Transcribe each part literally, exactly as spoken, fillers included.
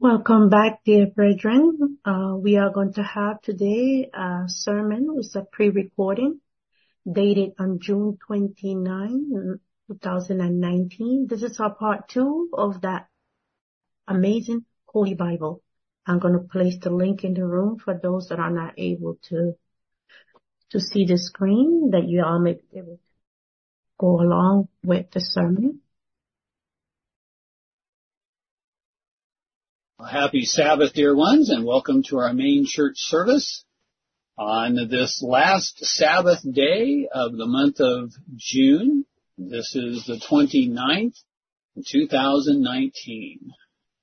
Welcome back, dear brethren. Uh, we are going to have today a sermon with a pre-recording dated on June twenty-ninth, twenty nineteen. This is our part two of that amazing Holy Bible. I'm going to place the link in the room for those that are not able to to see the screen, that you all may be able to go along with the sermon. Happy Sabbath, dear ones, and welcome to our main church service on this last Sabbath day of the month of June. This is the twenty-ninth, two thousand nineteen.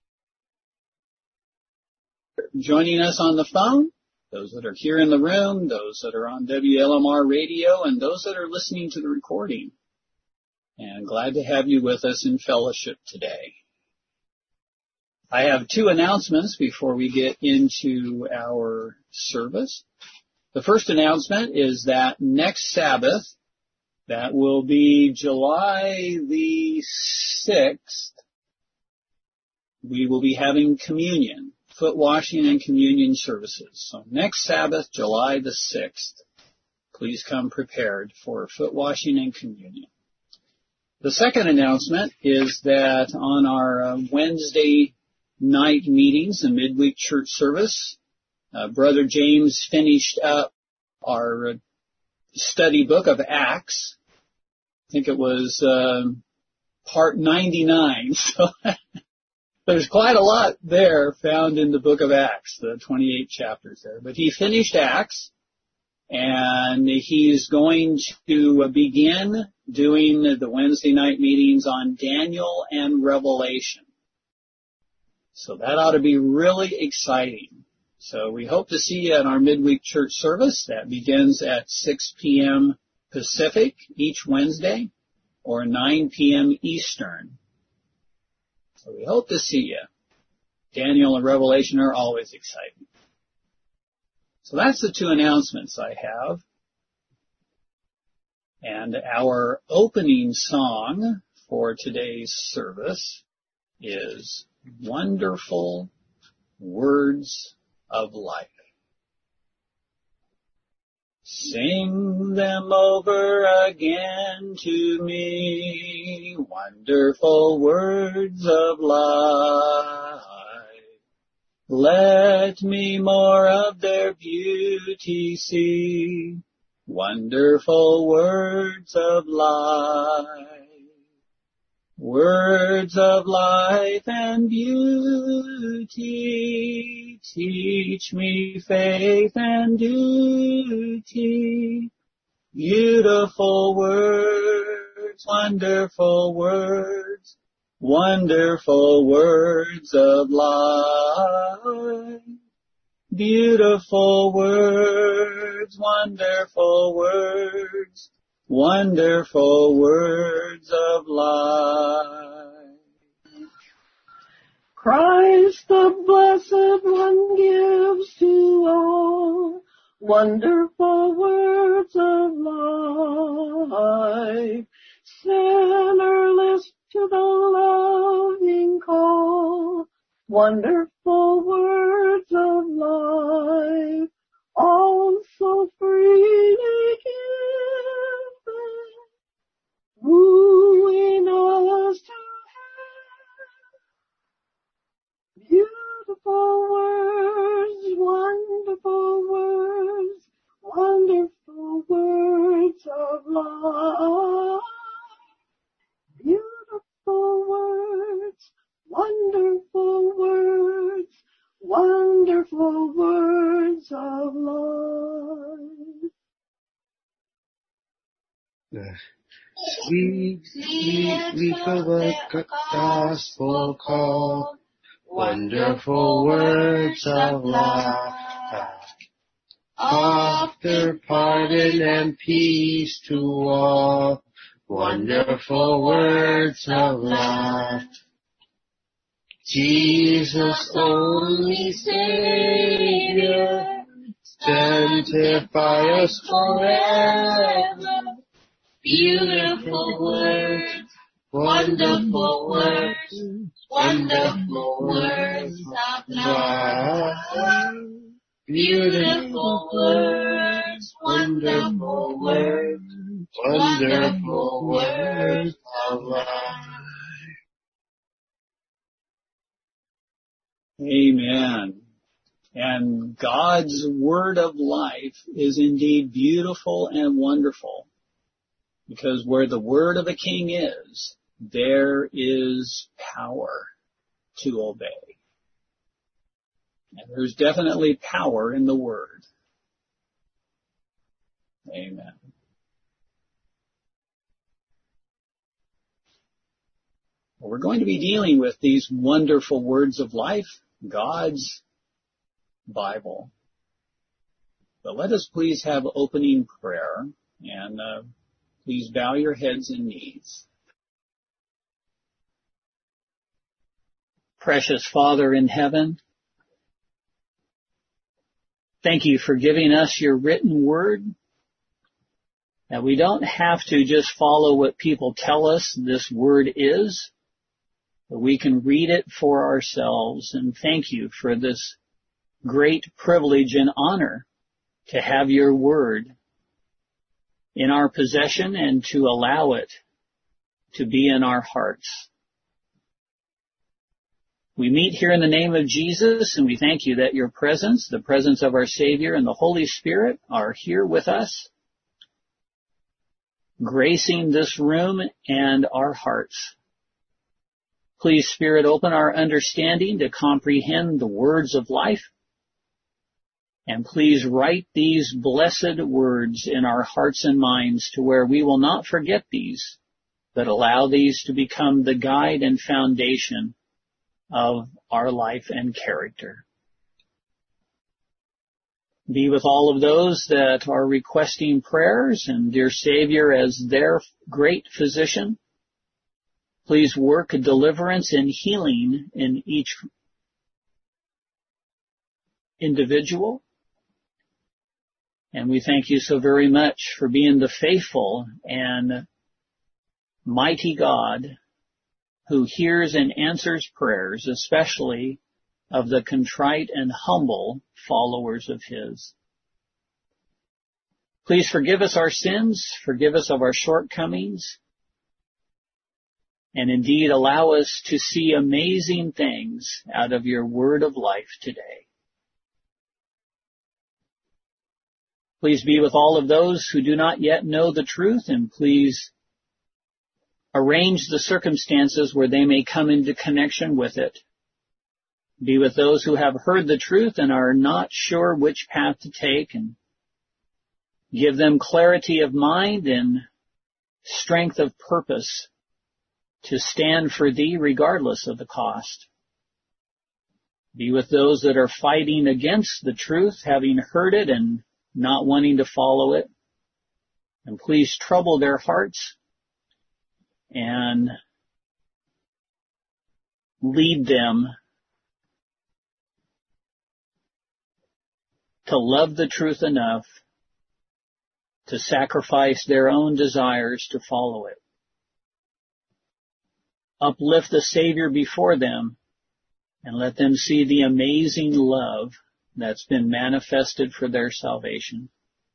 Joining us on the phone, those that are here in the room, those that are on W L M R radio, and those that are listening to the recording. And glad to have you with us in fellowship today. I have two announcements before we get into our service. The first announcement is that next Sabbath, that will be July the sixth, we will be having communion, foot washing and communion services. So next Sabbath, July the sixth, please come prepared for foot washing and communion. The second announcement is that on our uh, Wednesday night meetings, the midweek church service, uh, Brother James finished up our uh, study book of Acts. I think it was uh, part ninety-nine. So there's quite a lot there found in the book of Acts, the twenty-eight chapters there. But he finished Acts, and he's going to begin doing the Wednesday night meetings on Daniel and Revelation. So that ought to be really exciting. So we hope to see you at our midweek church service. That begins at six p.m. Pacific each Wednesday, or nine p.m. Eastern. So we hope to see you. Daniel and Revelation are always exciting. So that's the two announcements I have. And our opening song for today's service is Wonderful Words of Life. Sing them over again to me, wonderful words of life. Let me more of their beauty see, wonderful words of life. Words of life and beauty, teach me faith and duty. Beautiful words, wonderful words, wonderful words of life. Beautiful words, wonderful words, wonderful words of life. Christ the Blessed One gives to all wonderful words of life. Sinner, list to the loving call, wonderful words of life, all so freely given, wooing us to heaven. Beautiful words, wonderful words, wonderful words of life. Beautiful words, wonderful words, wonderful words of life. Sweet, sweetly for the gospel call, wonderful words of life. After pardon and peace to all, wonderful words of life. Jesus, only Savior, sanctify us forever. Beautiful words, wonderful words, wonderful words of love. Beautiful words, wonderful words, wonderful words of love. Amen. And God's word of life is indeed beautiful and wonderful, because where the word of a king is, there is power to obey. And there's definitely power in the word. Amen. Well, we're going to be dealing with these wonderful words of life, God's Bible. But let us please have opening prayer, and uh, please bow your heads and knees. Precious Father in heaven, thank you for giving us your written word, that we don't have to just follow what people tell us this word is, but we can read it for ourselves. And thank you for this great privilege and honor to have your word in our possession and to allow it to be in our hearts. We meet here in the name of Jesus, and we thank you that your presence, the presence of our Savior and the Holy Spirit, are here with us, gracing this room and our hearts. Please, Spirit, open our understanding to comprehend the words of life, and please write these blessed words in our hearts and minds to where we will not forget these, but allow these to become the guide and foundation of our life and character. Be with all of those that are requesting prayers, and dear Savior, as their great physician, please work a deliverance and healing in each individual. And we thank you so very much for being the faithful and mighty God who hears and answers prayers, especially of the contrite and humble followers of his. Please forgive us our sins, forgive us of our shortcomings, and indeed allow us to see amazing things out of your word of life today. Please be with all of those who do not yet know the truth, and please arrange the circumstances where they may come into connection with it. Be with those who have heard the truth and are not sure which path to take, and give them clarity of mind and strength of purpose to stand for thee regardless of the cost. Be with those that are fighting against the truth, having heard it and not wanting to follow it. And please trouble their hearts and lead them to love the truth enough to sacrifice their own desires to follow it. Uplift the Savior before them and let them see the amazing love that's been manifested for their salvation.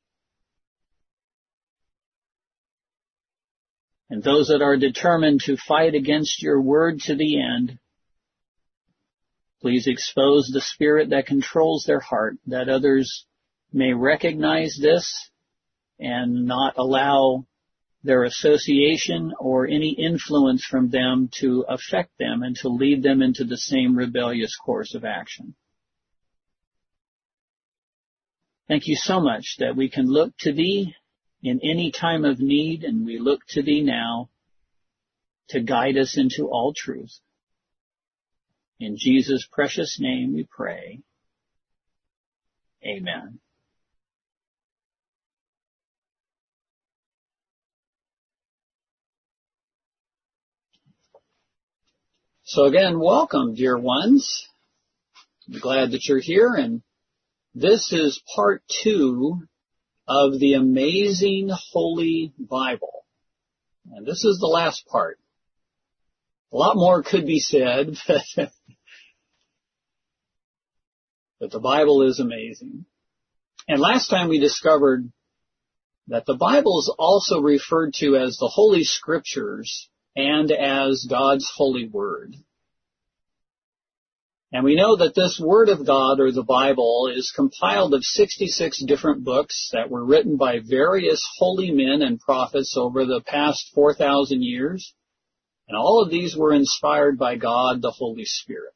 And those that are determined to fight against your word to the end, please expose the spirit that controls their heart, that others may recognize this and not allow their association or any influence from them to affect them and to lead them into the same rebellious course of action. Thank you so much that we can look to thee in any time of need, and we look to thee now to guide us into all truth. In Jesus' precious name we pray. Amen. So again, welcome, dear ones. I'm glad that you're here, and this is part two of the amazing Holy Bible. And this is the last part. A lot more could be said, but, but the Bible is amazing. And last time we discovered that the Bible is also referred to as the Holy Scriptures and as God's holy word. And we know that this Word of God, or the Bible, is compiled of sixty-six different books that were written by various holy men and prophets over the past four thousand years. And all of these were inspired by God, the Holy Spirit.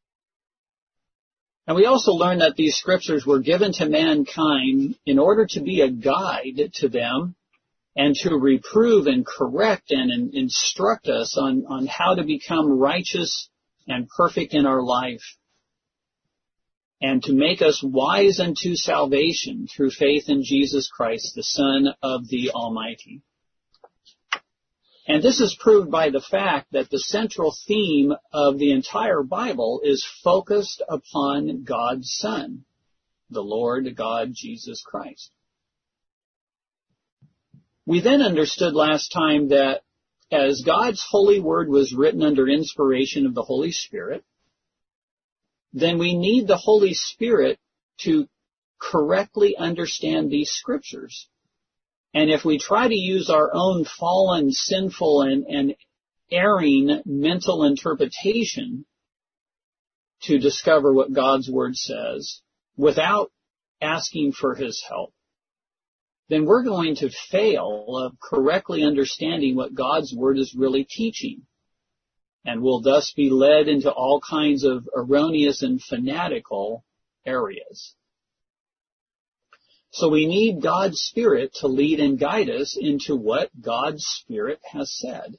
And we also learned that these scriptures were given to mankind in order to be a guide to them and to reprove and correct and instruct us on, on how to become righteous and perfect in our life, and to make us wise unto salvation through faith in Jesus Christ, the Son of the Almighty. And this is proved by the fact that the central theme of the entire Bible is focused upon God's Son, the Lord God Jesus Christ. We then understood last time that as God's holy word was written under inspiration of the Holy Spirit, then we need the Holy Spirit to correctly understand these scriptures. And if we try to use our own fallen, sinful, and, and erring mental interpretation to discover what God's word says without asking for his help, then we're going to fail of correctly understanding what God's word is really teaching, and will thus be led into all kinds of erroneous and fanatical areas. So we need God's Spirit to lead and guide us into what God's Spirit has said.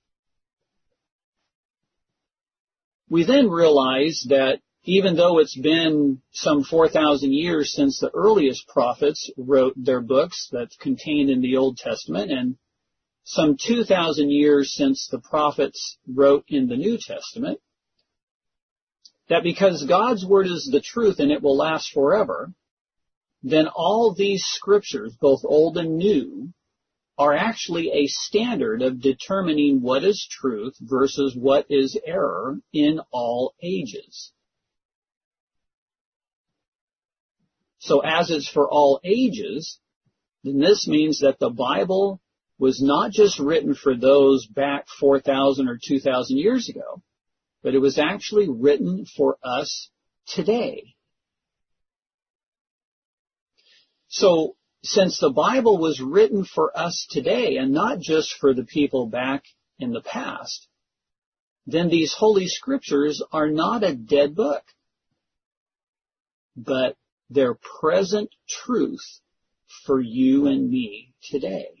We then realize that even though it's been some four thousand years since the earliest prophets wrote their books that's contained in the Old Testament, and some two thousand years since the prophets wrote in the New Testament, that because God's word is the truth and it will last forever, then all these scriptures, both old and new, are actually a standard of determining what is truth versus what is error in all ages. So as it's for all ages, then this means that the Bible was not just written for those back four thousand or two thousand years ago, but it was actually written for us today. So since the Bible was written for us today and not just for the people back in the past, then these holy scriptures are not a dead book, but they're present truth for you and me today.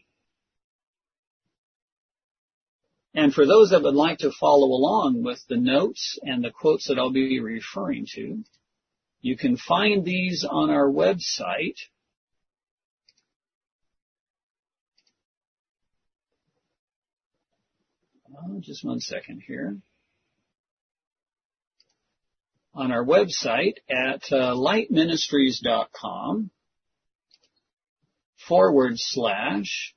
And for those that would like to follow along with the notes and the quotes that I'll be referring to, you can find these on our website. Oh, just one second here. On our website at uh, lightministries.com forward slash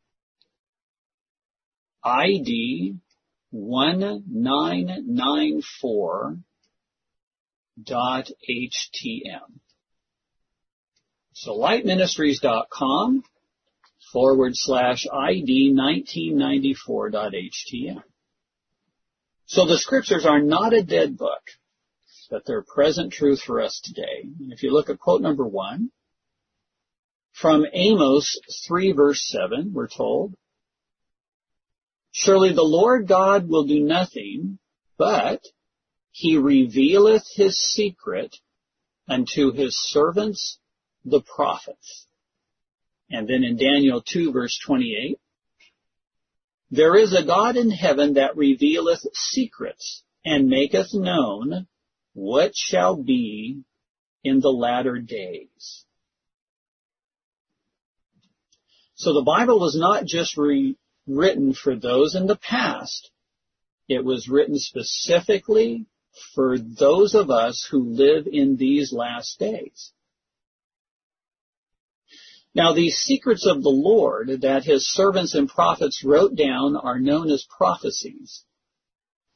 ID one nine nine four dot H T M. So lightministries.com forward slash ID nineteen ninety-four dot H T M. So the scriptures are not a dead book, but they're present truth for us today. And if you look at quote number one, from Amos three verse seven, we're told, surely the Lord God will do nothing, but he revealeth his secret unto his servants, the prophets. And then in Daniel two verse twenty-eight, there is a God in heaven that revealeth secrets and maketh known what shall be in the latter days. So the Bible was not just re- written for those in the past. It was written specifically for those of us who live in these last days. Now, these secrets of the Lord that his servants and prophets wrote down are known as prophecies.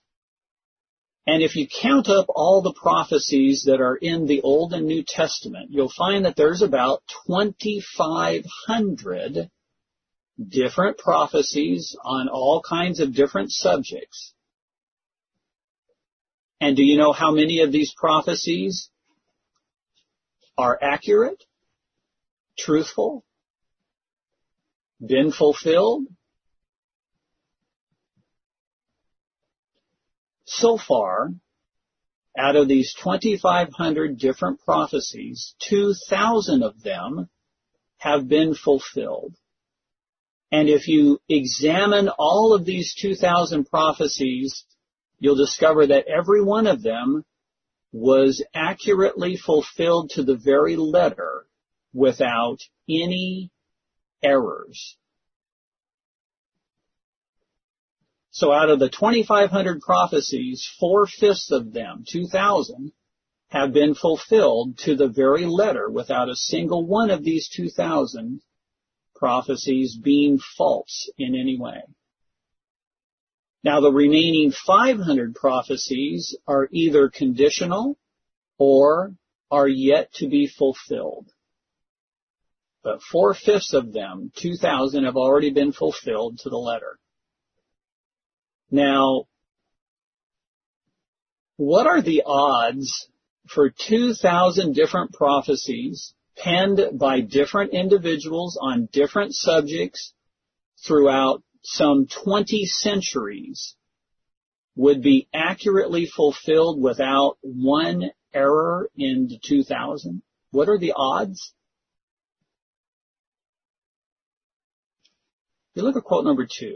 And if you count up all the prophecies that are in the Old and New Testament, you'll find that there's about twenty-five hundred different prophecies on all kinds of different subjects. And do you know how many of these prophecies are accurate, truthful, been fulfilled? So far, out of these twenty-five hundred different prophecies, two thousand of them have been fulfilled. And if you examine all of these two thousand prophecies, you'll discover that every one of them was accurately fulfilled to the very letter without any errors. So out of the twenty-five hundred prophecies, four-fifths of them, two thousand, have been fulfilled to the very letter without a single one of these two thousand prophecies being false in any way. Now the remaining five hundred prophecies are either conditional or are yet to be fulfilled. But four-fifths of them, two thousand, have already been fulfilled to the letter. Now, what are the odds for two thousand different prophecies penned by different individuals on different subjects throughout some twenty centuries would be accurately fulfilled without one error in the two thousand? What are the odds? You look at quote number two.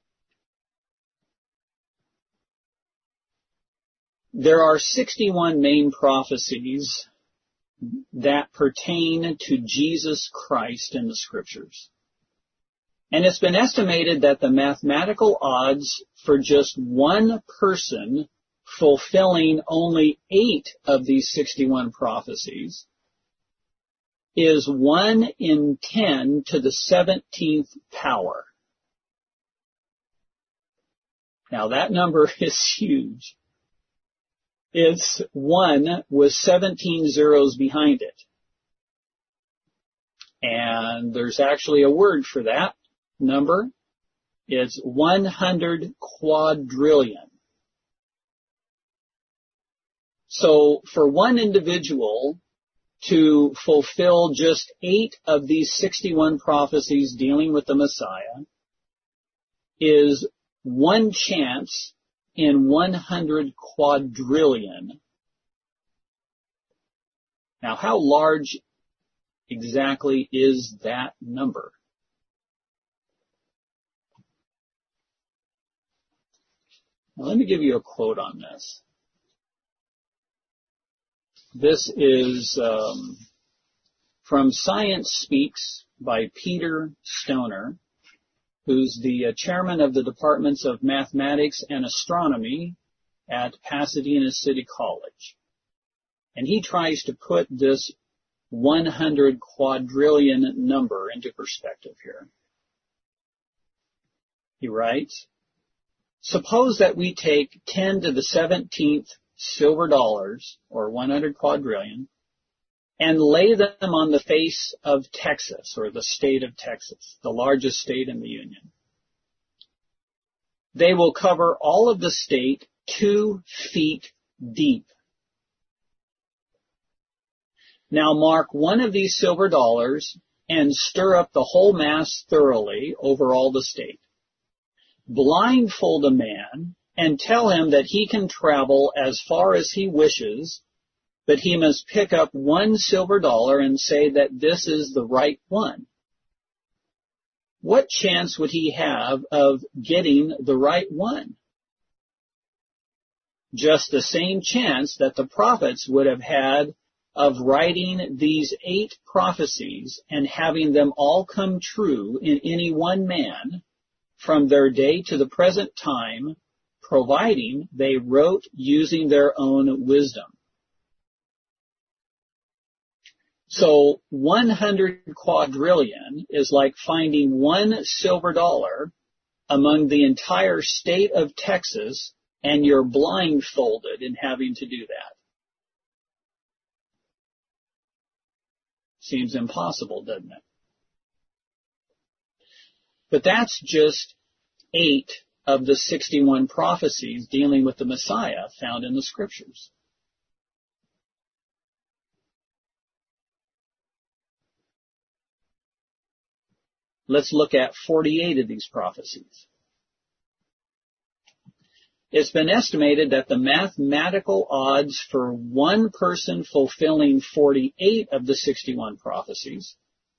There are sixty-one main prophecies that pertain to Jesus Christ in the Scriptures. And it's been estimated that the mathematical odds for just one person fulfilling only eight of these sixty-one prophecies is one in ten to the seventeenth power. Now that number is huge. It's one with seventeen zeros behind it. And there's actually a word for that number. It's one hundred quadrillion. So for one individual to fulfill just eight of these sixty-one prophecies dealing with the Messiah is one chance in one hundred quadrillion. Now, how large exactly is that number? Now, let me give you a quote on this. This is um, from Science Speaks by Peter Stoner, who's the uh, chairman of the departments of mathematics and astronomy at Pasadena City College. And he tries to put this one hundred quadrillion number into perspective here. He writes, suppose that we take ten to the seventeenth silver dollars, or one hundred quadrillion, and lay them on the face of Texas, or the state of Texas, the largest state in the Union. They will cover all of the state two feet deep. Now mark one of these silver dollars and stir up the whole mass thoroughly over all the state. Blindfold a man and tell him that he can travel as far as he wishes, but he must pick up one silver dollar and say that this is the right one. What chance would he have of getting the right one? Just the same chance that the prophets would have had of writing these eight prophecies and having them all come true in any one man from their day to the present time, providing they wrote using their own wisdom. So one hundred quadrillion is like finding one silver dollar among the entire state of Texas and you're blindfolded in having to do that. Seems impossible, doesn't it? But that's just eight of the sixty-one prophecies dealing with the Messiah found in the Scriptures. Let's look at forty-eight of these prophecies. It's been estimated that the mathematical odds for one person fulfilling forty-eight of the sixty-one prophecies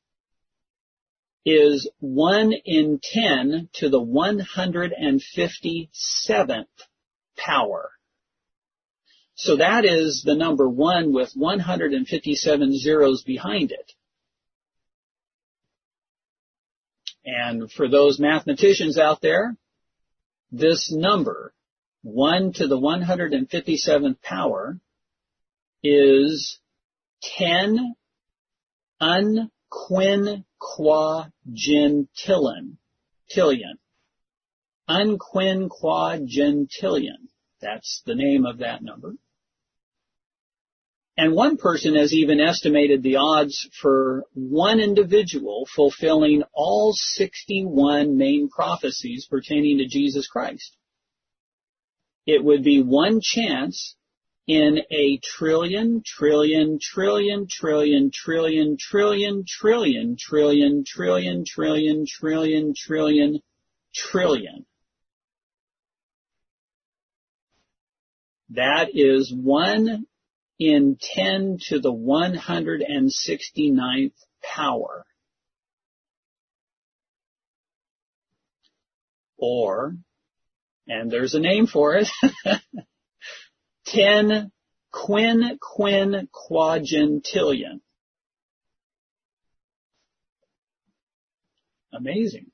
is one in ten to the one hundred fifty-seventh power. So that is the number one with one hundred fifty-seven zeros behind it. And for those mathematicians out there, this number, one to the one hundred fifty-seventh power, is ten unquinquagentillion. Tillion. Unquinquagentillion. That's the name of that number. And one person has even estimated the odds for one individual fulfilling all sixty-one main prophecies pertaining to Jesus Christ. It would be one chance in a trillion, trillion, trillion, trillion, trillion, trillion, trillion, trillion, trillion, trillion, trillion, trillion, trillion. That is one in ten to the one hundred sixty-ninth power. Or, and there's a name for it, ten quinquagentillion. Amazing.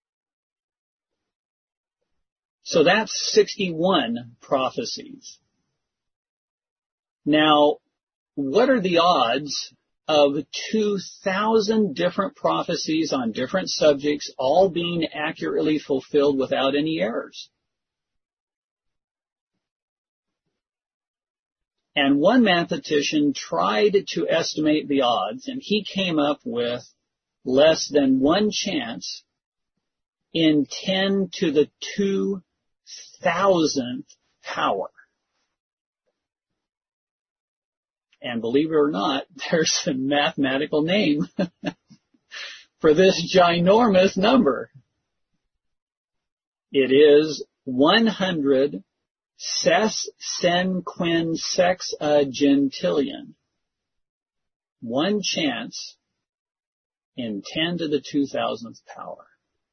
So that's sixty-one prophecies. Now, what are the odds of two thousand different prophecies on different subjects all being accurately fulfilled without any errors? And one mathematician tried to estimate the odds, and he came up with less than one chance in ten to the two thousandth power. And believe it or not, there's a mathematical name for this ginormous number. It is one hundred sesquinsexagentillion. One chance in ten to the two thousandth power.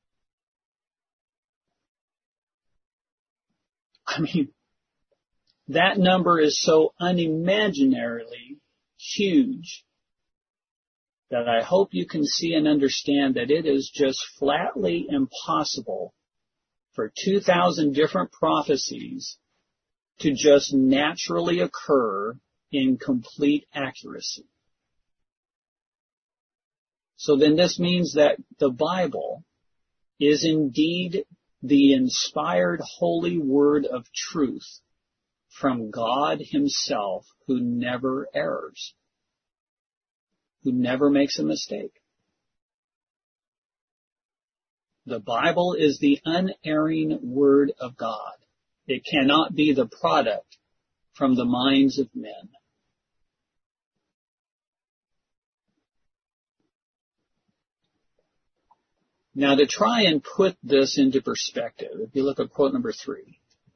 I mean, that number is so unimaginarily huge that I hope you can see and understand that it is just flatly impossible for two thousand different prophecies to just naturally occur in complete accuracy. So then this means that the Bible is indeed the inspired holy word of truth from God himself, who never errs, who never makes a mistake. The Bible is the unerring word of God. It cannot be the product from the minds of men. Now, to try and put this into perspective, if you look at quote number three,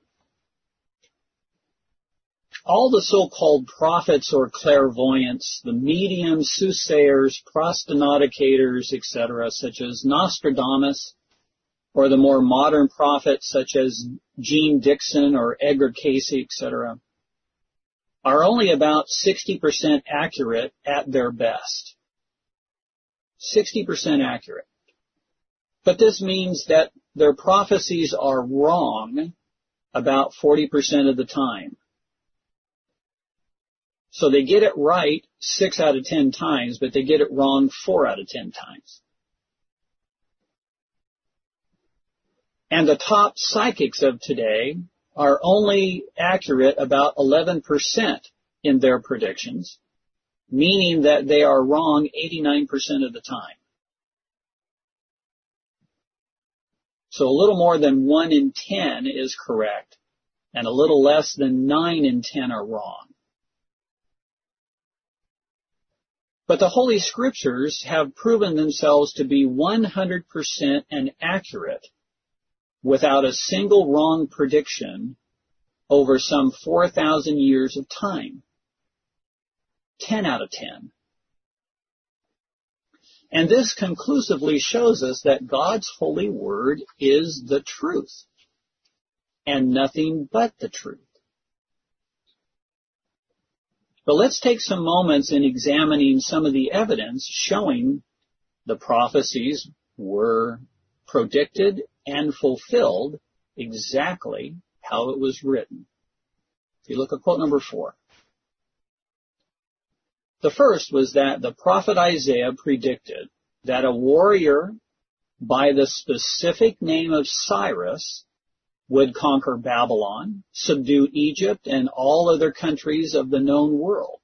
all the so-called prophets or clairvoyants, the mediums, soothsayers, prognosticators, et cetera, such as Nostradamus, or the more modern prophets such as Gene Dixon or Edgar Cayce, et cetera, are only about sixty percent accurate at their best. sixty percent accurate. But this means that their prophecies are wrong about forty percent of the time. So they get it right six out of ten times, but they get it wrong four out of ten times. And the top psychics of today are only accurate about eleven percent in their predictions, meaning that they are wrong eighty-nine percent of the time. So a little more than one in ten is correct, and a little less than nine in ten are wrong. But the Holy Scriptures have proven themselves to be one hundred percent and accurate without a single wrong prediction over some four thousand years of time. ten out of ten. And this conclusively shows us that God's holy word is the truth, and nothing but the truth. But let's take some moments in examining some of the evidence showing the prophecies were predicted and fulfilled exactly how it was written. If you look at quote number four. The first was that the prophet Isaiah predicted that a warrior by the specific name of Cyrus would conquer Babylon, subdue Egypt, and all other countries of the known world.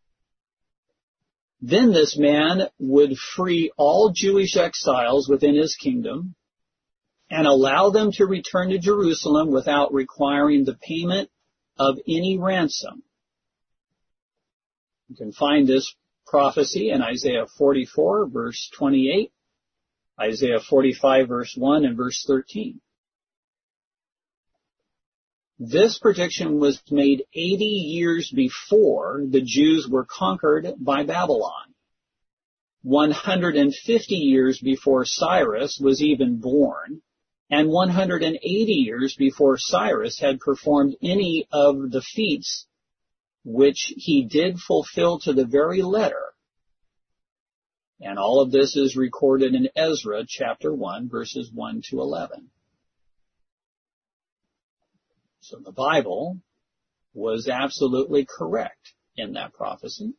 Then this man would free all Jewish exiles within his kingdom and allow them to return to Jerusalem without requiring the payment of any ransom. You can find this prophecy in Isaiah forty-four, verse twenty-eight, Isaiah forty-five, verse one, and verse thirteen. This prediction was made eighty years before the Jews were conquered by Babylon, one hundred fifty years before Cyrus was even born, and one hundred eighty years before Cyrus had performed any of the feats which he did fulfill to the very letter. And all of this is recorded in Ezra chapter one, verses one to eleven. So the Bible was absolutely correct in that prophecy.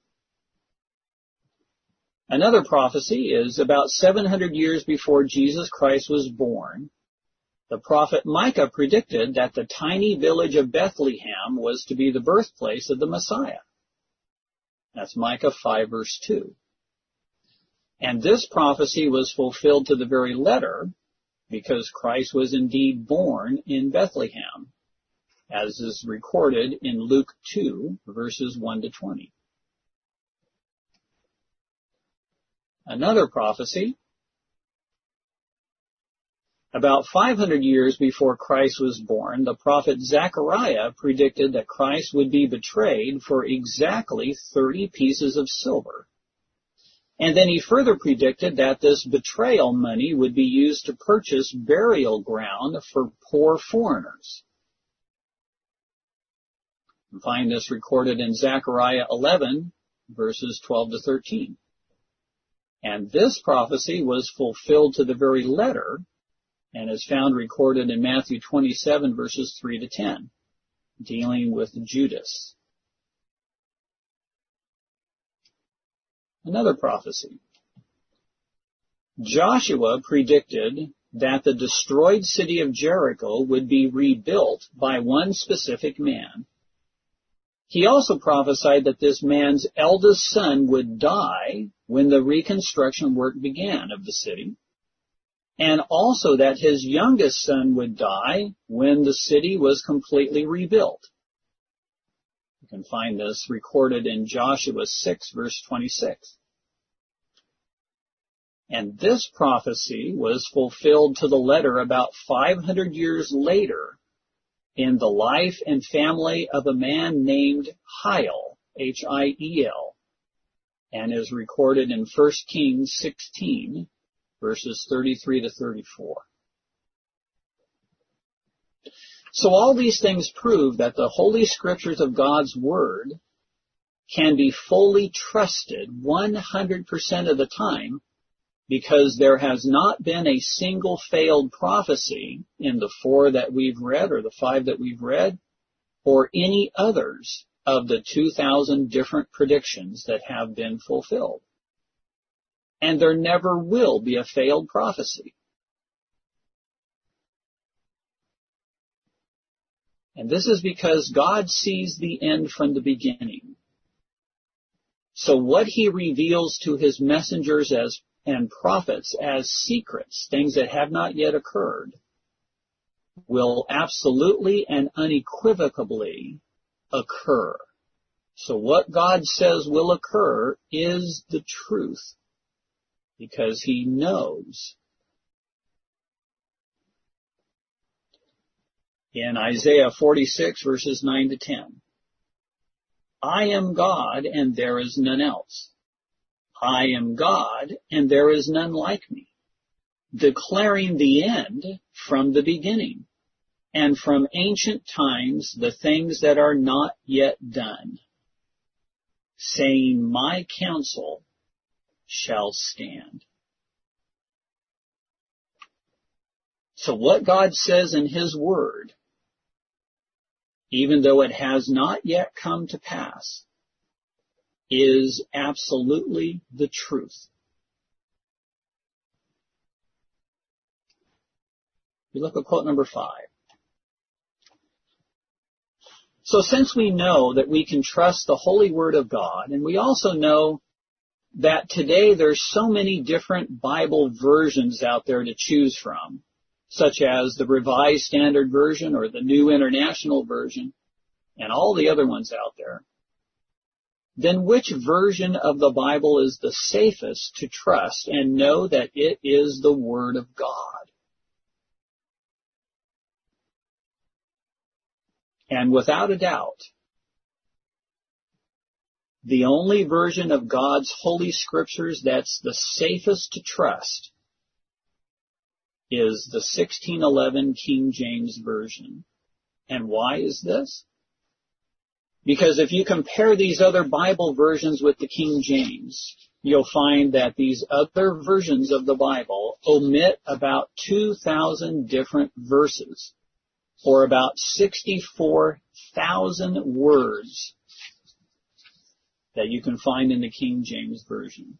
Another prophecy is about seven hundred years before Jesus Christ was born. The prophet Micah predicted that the tiny village of Bethlehem was to be the birthplace of the Messiah. That's Micah five, verse two. And this prophecy was fulfilled to the very letter because Christ was indeed born in Bethlehem, as is recorded in Luke two, verses one to twenty. Another prophecy, about five hundred years before Christ was born, the prophet Zechariah predicted that Christ would be betrayed for exactly thirty pieces of silver. And then he further predicted that this betrayal money would be used to purchase burial ground for poor foreigners. You find this recorded in Zechariah eleven, verses twelve to thirteen. And this prophecy was fulfilled to the very letter and is found recorded in Matthew twenty-seven, verses three to ten, dealing with Judas. Another prophecy. Joshua predicted that the destroyed city of Jericho would be rebuilt by one specific man. He also prophesied that this man's eldest son would die when the reconstruction work began of the city, and also that his youngest son would die when the city was completely rebuilt. You can find this recorded in Joshua six, verse twenty-six. And this prophecy was fulfilled to the letter about five hundred years later in the life and family of a man named Hiel, H I E L, and is recorded in First Kings sixteen, verses thirty-three to thirty-four. So all these things prove that the Holy Scriptures of God's Word can be fully trusted one hundred percent of the time, because there has not been a single failed prophecy in the four that we've read or the five that we've read, or any others of the two thousand different predictions that have been fulfilled. And there never will be a failed prophecy. And this is because God sees the end from the beginning. So what he reveals to his messengers as and prophets as secrets, things that have not yet occurred, will absolutely and unequivocally occur. So what God says will occur is the truth, because he knows. In Isaiah forty-six, verses nine to ten, I am God, and there is none else. I am God, and there is none like me, declaring the end from the beginning, and from ancient times the things that are not yet done, saying, my counsel shall stand. So what God says in his word, even though it has not yet come to pass, is absolutely the truth. We look at quote number five. So since we know that we can trust the holy word of God, and we also know that today there's so many different Bible versions out there to choose from, such as the Revised Standard Version or the New International Version, and all the other ones out there, then which version of the Bible is the safest to trust and know that it is the Word of God? And without a doubt, the only version of God's Holy Scriptures that's the safest to trust is the sixteen eleven King James Version. And why is this? Because if you compare these other Bible versions with the King James, you'll find that these other versions of the Bible omit about two thousand different verses, or about sixty-four thousand words that you can find in the King James Version.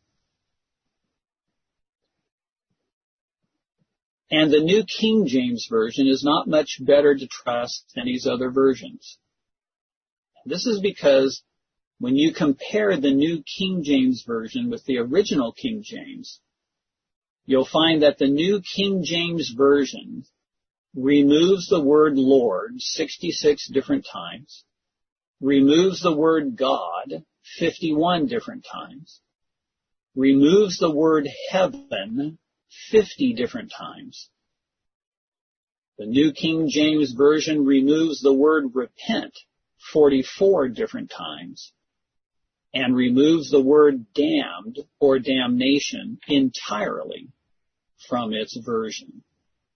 And the New King James Version is not much better to trust than these other versions. This is because when you compare the New King James Version with the original King James, you'll find that the New King James Version removes the word Lord sixty-six different times, removes the word God fifty-one different times, removes the word heaven fifty different times. The New King James Version removes the word repent forty-four different times, and removes the word damned or damnation entirely from its version.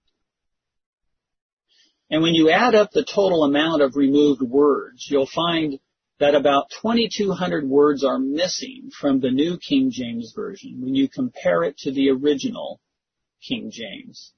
And when you add up the total amount of removed words, you'll find that about twenty-two hundred words are missing from the New King James Version when you compare it to the original King James.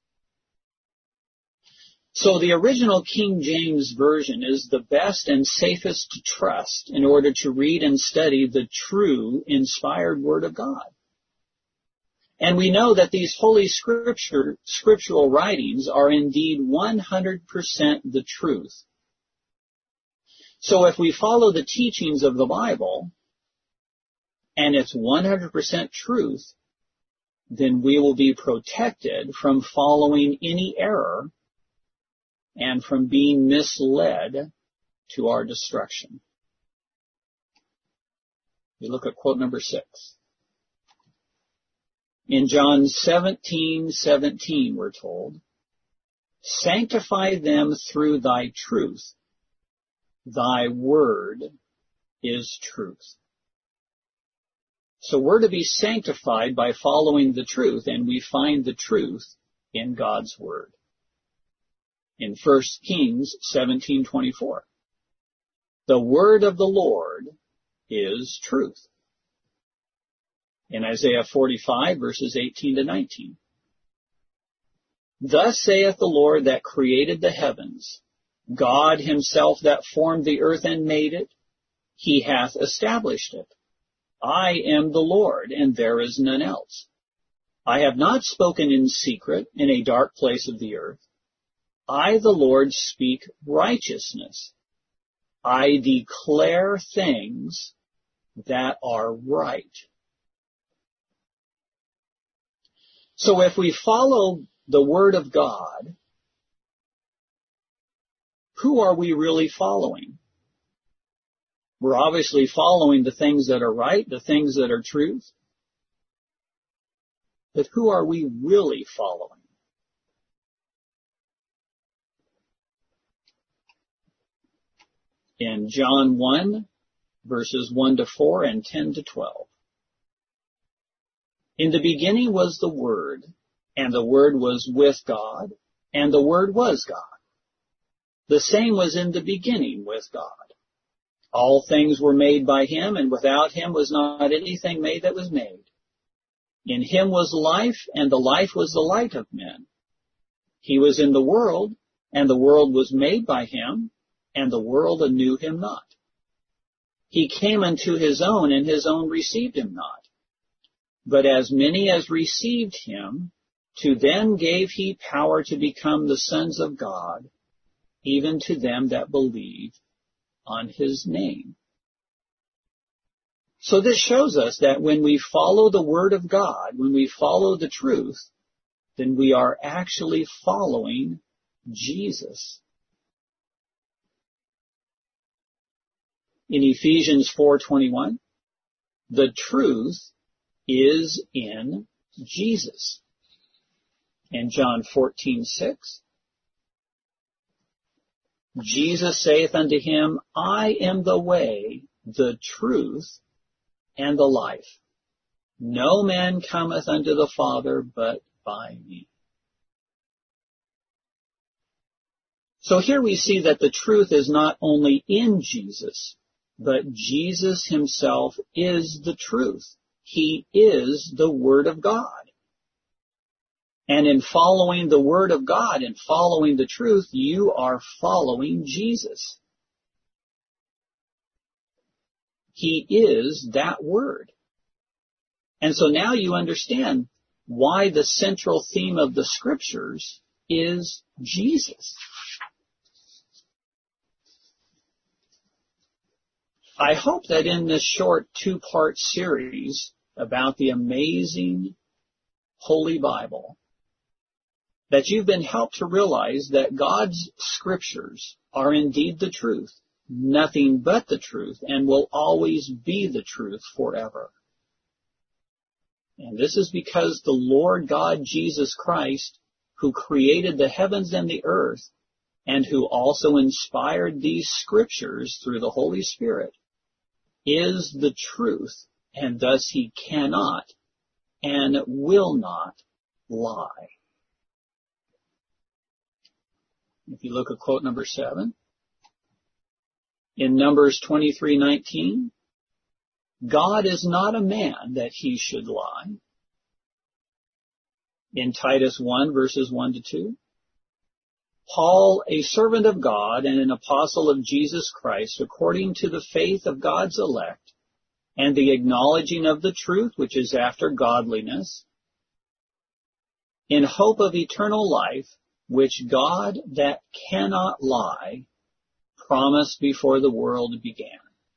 So the original King James Version is the best and safest to trust in order to read and study the true inspired Word of God. And we know that these holy scripture, scriptural writings are indeed one hundred percent the truth. So if we follow the teachings of the Bible, and it's one hundred percent truth, then we will be protected from following any error and from being misled to our destruction. We look at quote number six. In John seventeen seventeen, we're told, sanctify them through thy truth. Thy word is truth. So we're to be sanctified by following the truth, and we find the truth in God's word. In First Kings seventeen twenty-four, the word of the Lord is truth. In Isaiah forty-five, verses eighteen to nineteen, thus saith the Lord that created the heavens, God himself that formed the earth and made it, he hath established it. I am the Lord, and there is none else. I have not spoken in secret in a dark place of the earth. I, the Lord, speak righteousness. I declare things that are right. So if we follow the Word of God, who are we really following? We're obviously following the things that are right, the things that are truth. But who are we really following? In John one, verses one to four and ten to twelve. In the beginning was the Word, and the Word was with God, and the Word was God. The same was in the beginning with God. All things were made by Him, and without Him was not anything made that was made. In Him was life, and the life was the light of men. He was in the world, and the world was made by Him, and the world knew Him not. He came unto His own, and His own received Him not. But as many as received Him, to them gave He power to become the sons of God, even to them that believe on His name. So this shows us that when we follow the Word of God, when we follow the truth, then we are actually following Jesus. In Ephesians four twenty-one, the truth is in Jesus. In John fourteen six, Jesus saith unto him, I am the way, the truth, and the life. No man cometh unto the Father but by me. So here we see that the truth is not only in Jesus, but Jesus Himself is the truth. He is the Word of God. And in following the Word of God and following the truth, you are following Jesus. He is that Word. And so now you understand why the central theme of the Scriptures is Jesus. I hope that in this short two-part series about the amazing Holy Bible, that you've been helped to realize that God's Scriptures are indeed the truth, nothing but the truth, and will always be the truth forever. And this is because the Lord God Jesus Christ, who created the heavens and the earth, and who also inspired these Scriptures through the Holy Spirit, is the truth, and thus He cannot and will not lie. If you look at quote number seven, in Numbers twenty-three nineteen, God is not a man that He should lie. In Titus one, verses one to two, Paul, a servant of God and an apostle of Jesus Christ, according to the faith of God's elect, and the acknowledging of the truth which is after godliness, in hope of eternal life, which God that cannot lie promised before the world began.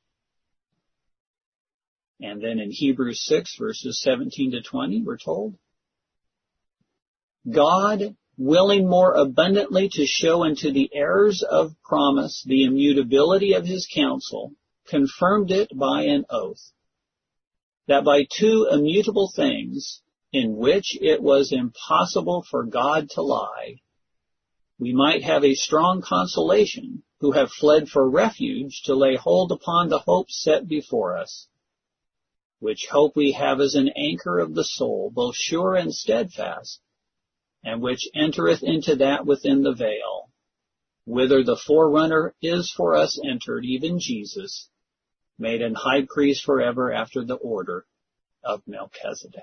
And then in Hebrews six, verses seventeen to twenty, we're told, God, willing more abundantly to show unto the heirs of promise the immutability of His counsel, confirmed it by an oath, that by two immutable things, in which it was impossible for God to lie, we might have a strong consolation, who have fled for refuge to lay hold upon the hope set before us, which hope we have as an anchor of the soul, both sure and steadfast, and which entereth into that within the veil, whither the forerunner is for us entered, even Jesus, made an high priest forever after the order of Melchizedek.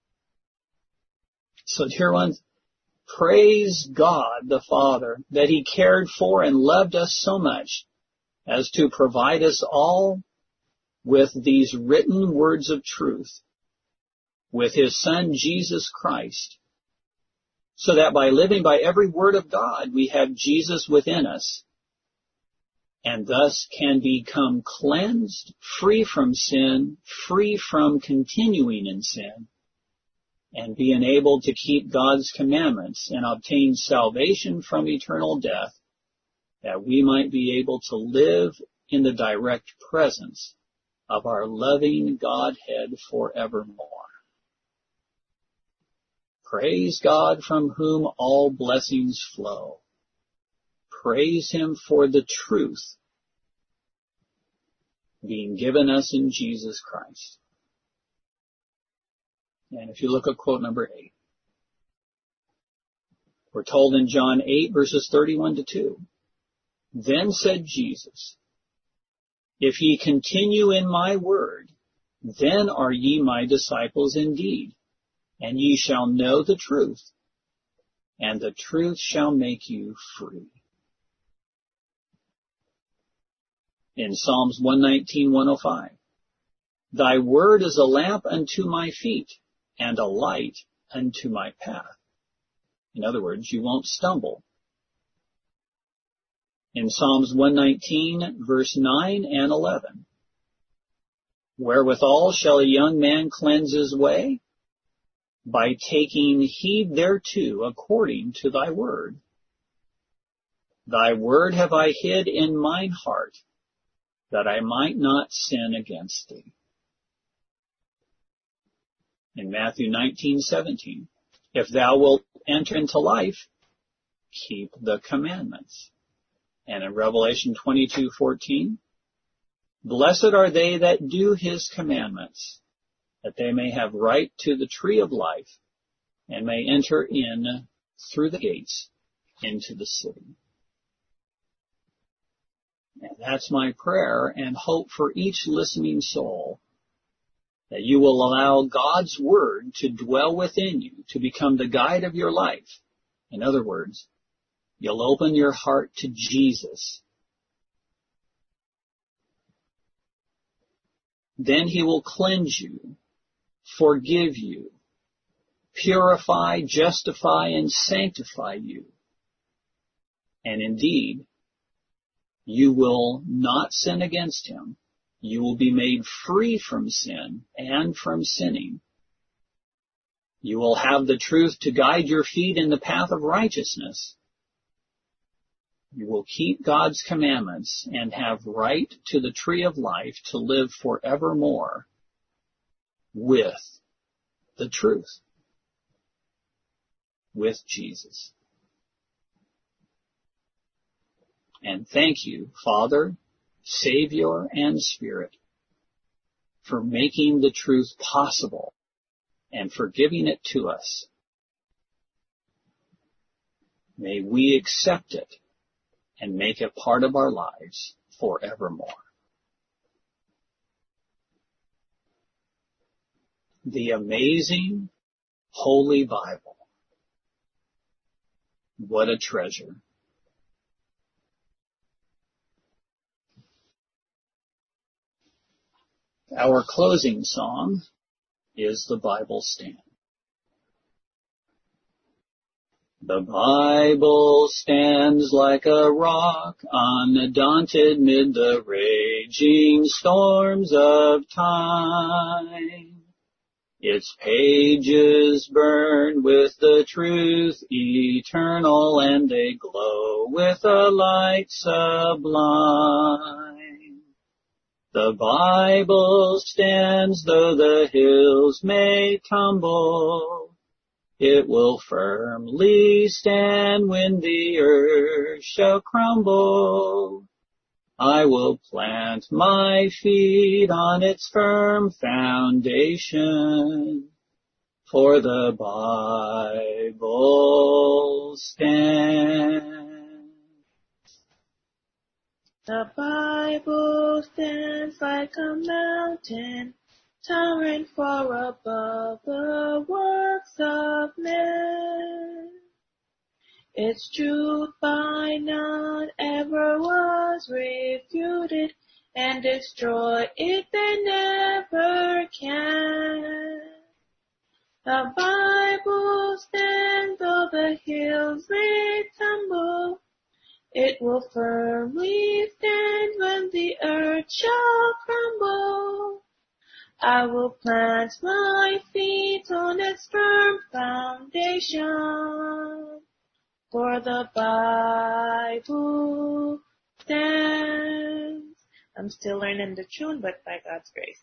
So, dear ones, praise God the Father that He cared for and loved us so much as to provide us all with these written words of truth, with His Son Jesus Christ, so that by living by every word of God, we have Jesus within us, and thus can become cleansed, free from sin, free from continuing in sin, and be enabled to keep God's commandments and obtain salvation from eternal death, that we might be able to live in the direct presence of our loving Godhead forevermore. Praise God from whom all blessings flow. Praise Him for the truth being given us in Jesus Christ. And if you look at quote number eight, we're told in John eight, verses thirty-one to two, then said Jesus, if ye continue in my word, then are ye my disciples indeed, and ye shall know the truth, and the truth shall make you free. In Psalms one nineteen, one oh five, thy word is a lamp unto my feet, and a light unto my path. In other words, you won't stumble. In Psalms one nineteen, verse nine and eleven, wherewithal shall a young man cleanse his way? By taking heed thereto according to thy word. Thy word have I hid in mine heart, that I might not sin against thee. In Matthew nineteen, seventeen, if thou wilt enter into life, keep the commandments. And in Revelation twenty-two, fourteen, blessed are they that do his commandments, that they may have right to the tree of life, and may enter in through the gates into the city. And that's my prayer and hope for each listening soul, that you will allow God's word to dwell within you, to become the guide of your life. In other words, you'll open your heart to Jesus. Then He will cleanse you, forgive you, purify, justify, and sanctify you. And indeed, you will not sin against Him. You will be made free from sin and from sinning. You will have the truth to guide your feet in the path of righteousness. You will keep God's commandments and have right to the tree of life to live forevermore with the truth, with Jesus. And thank you, Father, Savior, and Spirit, for making the truth possible and for giving it to us. May we accept it and make it part of our lives forevermore. The amazing Holy Bible. What a treasure. Our closing song is the Bible Stand. The Bible stands like a rock, undaunted mid the raging storms of time. Its pages burn with the truth eternal, and they glow with a light sublime. The Bible stands though the hills may tumble. It will firmly stand when the earth shall crumble. I will plant my feet on its firm foundation, for the Bible stands. The Bible stands like a mountain, towering far above the works of men. Its truth by none ever was refuted, and destroy it they never can. The Bible stands though the the hills may tumble, it will firmly stand when the earth shall crumble. I will plant my feet on its firm foundation, for the Bible stands. I'm still learning the tune, but by God's grace.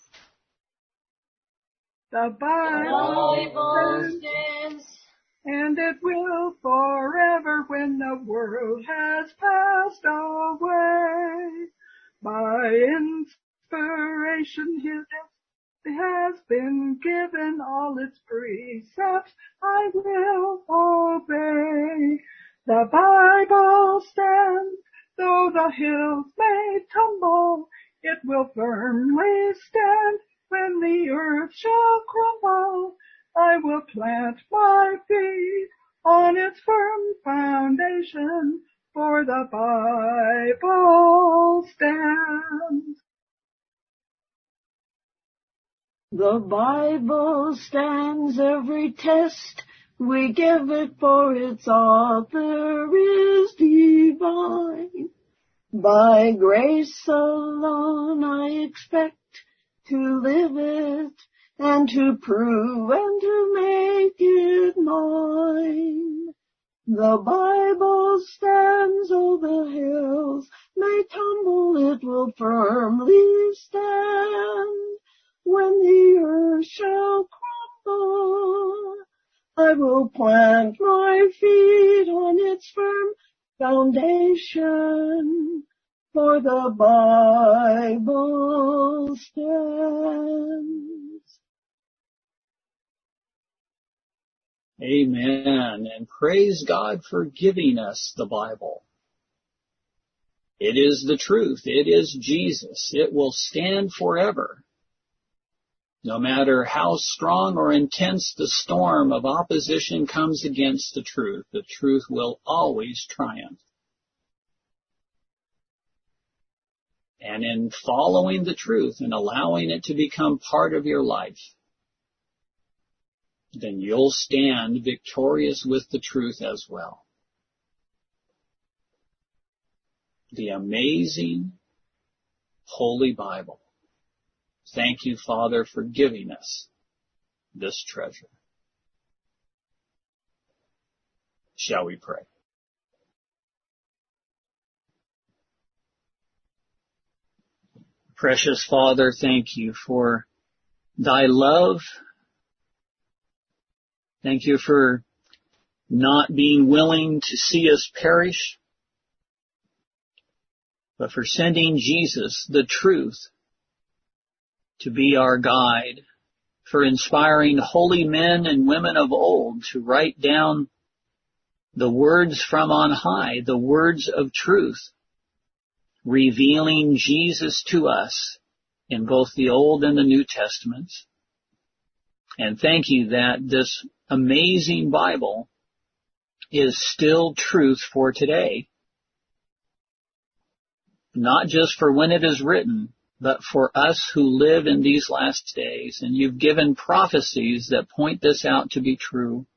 The Bible stands, and it will forever when the world has passed away. By inspiration His has been given, all its precepts I will obey. The Bible stands, though the hills may tumble, it will firmly stand when the earth shall crumble. I will plant my feet on its firm foundation, for the Bible stands. The Bible stands every test we give it, for its author is divine. By grace alone I expect to live it, and to prove and to make it mine. The Bible stands, oh the hills may tumble, it will firmly stand. When the earth shall crumble, I will plant my feet on its firm foundation, for the Bible stands. Amen. And praise God for giving us the Bible. It is the truth. It is Jesus. It will stand forever. No matter how strong or intense the storm of opposition comes against the truth, the truth will always triumph. And in following the truth and allowing it to become part of your life, then you'll stand victorious with the truth as well. The amazing Holy Bible. Thank you, Father, for giving us this treasure. Shall we pray? Precious Father, thank you for thy love. Thank you for not being willing to see us perish, but for sending Jesus, the truth, to be our guide, for inspiring holy men and women of old to write down the words from on high, the words of truth, revealing Jesus to us in both the Old and the New Testaments. And thank you that this amazing Bible is still truth for today, not just for when it is written, but for us who live in these last days. And you've given prophecies that point this out to be true.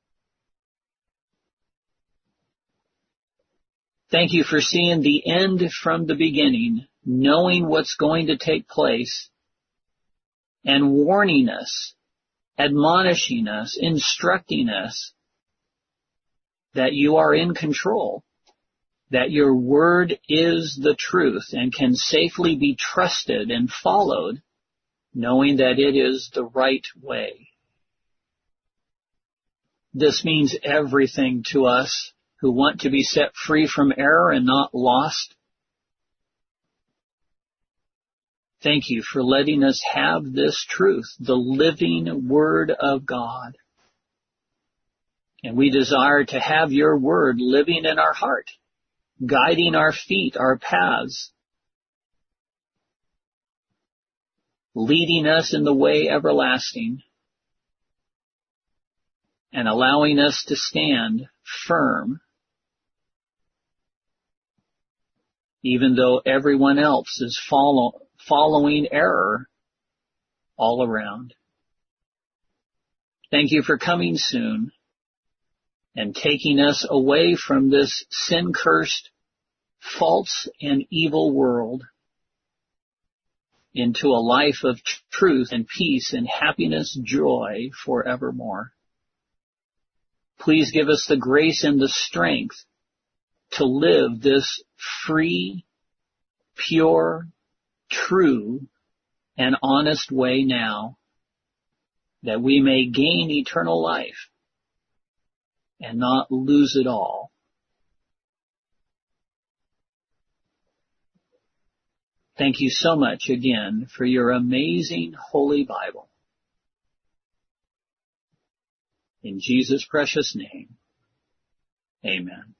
Thank you for seeing the end from the beginning, knowing what's going to take place, and warning us, admonishing us, instructing us that you are in control, that your word is the truth and can safely be trusted and followed, knowing that it is the right way. This means everything to us who want to be set free from error and not lost. Thank you for letting us have this truth, the living Word of God. And we desire to have your Word living in our heart, guiding our feet, our paths, leading us in the way everlasting, and allowing us to stand firm, even though everyone else is follow, following error all around. Thank you for coming soon. and taking us away from this sin-cursed, false and evil world into a life of truth and peace and happiness, joy forevermore. Please give us the grace and the strength to live this free, pure, true, and honest way now, that we may gain eternal life and not lose it all. Thank you so much again for your amazing Holy Bible. In Jesus' precious name, amen.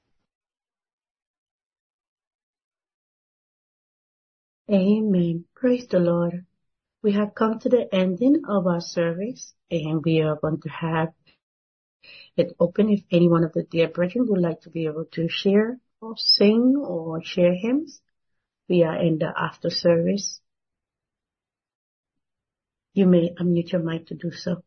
Amen. Praise the Lord. We have come to the ending of our service, and we are going to have it open if any one of the dear brethren would like to be able to share or sing or share hymns. We are in the after service. You may unmute your mic to do so.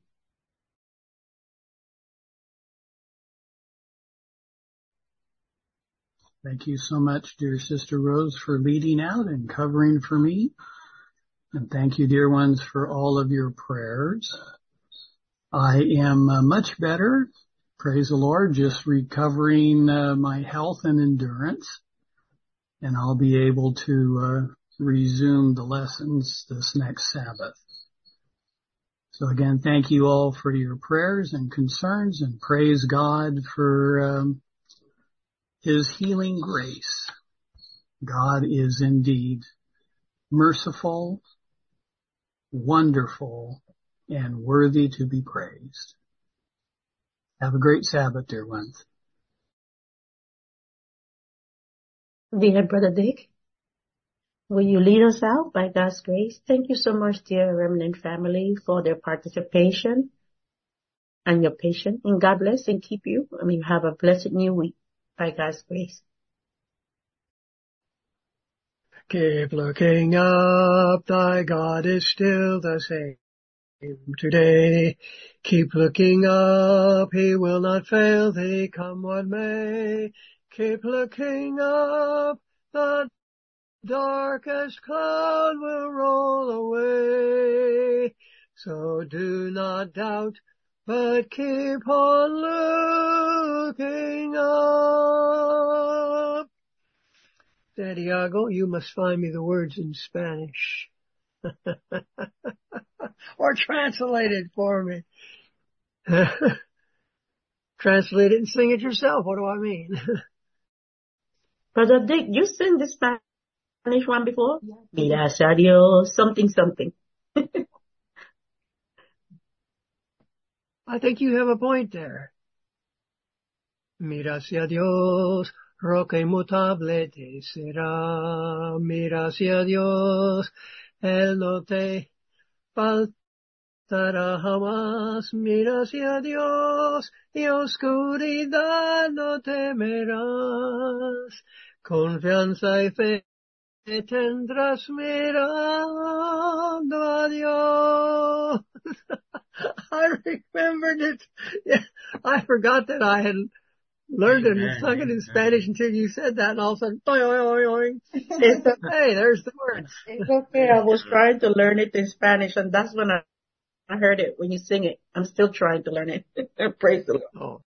Thank you so much, dear Sister Rose, for leading out and covering for me. And thank you, dear ones, for all of your prayers. I am uh, much better, praise the Lord, just recovering uh, my health and endurance. And I'll be able to uh, resume the lessons this next Sabbath. So again, thank you all for your prayers and concerns, and praise God for um, His healing grace. God is indeed merciful, wonderful, and worthy to be praised. Have a great Sabbath, dear ones. Dear Brother Dick, will you lead us out by God's grace? Thank you so much, dear Remnant family, for their participation and your patience. And God bless and keep you. I mean, have a blessed new week by God's grace. Keep looking up, thy God is still the same today. Keep looking up, he will not fail thee, come what may. Keep looking up, the darkest cloud will roll away. So do not doubt, but keep on looking up. Santiago, you must find me the words in Spanish. Or translate it for me. Translate it and sing it yourself. What do I mean? Brother Dick, you sang the Spanish one before? Mira hacia Dios, something, something. I think you have a point there. Mira hacia Dios, roca inmutable te será. Mira hacia Dios, Él no te faltará jamás. Mira hacia Dios, y oscuridad no temerás. Confianza y fe tendrás mirando a Dios. I remembered it. Yeah, I forgot that I had learned it and sung it in Spanish until you said that, and all of a sudden, oing, oing, oing. It's okay. Hey, there's the words. It's okay. I was trying to learn it in Spanish, and that's when I, I heard it, when you sing it. I'm still trying to learn it. Praise the Lord. Oh,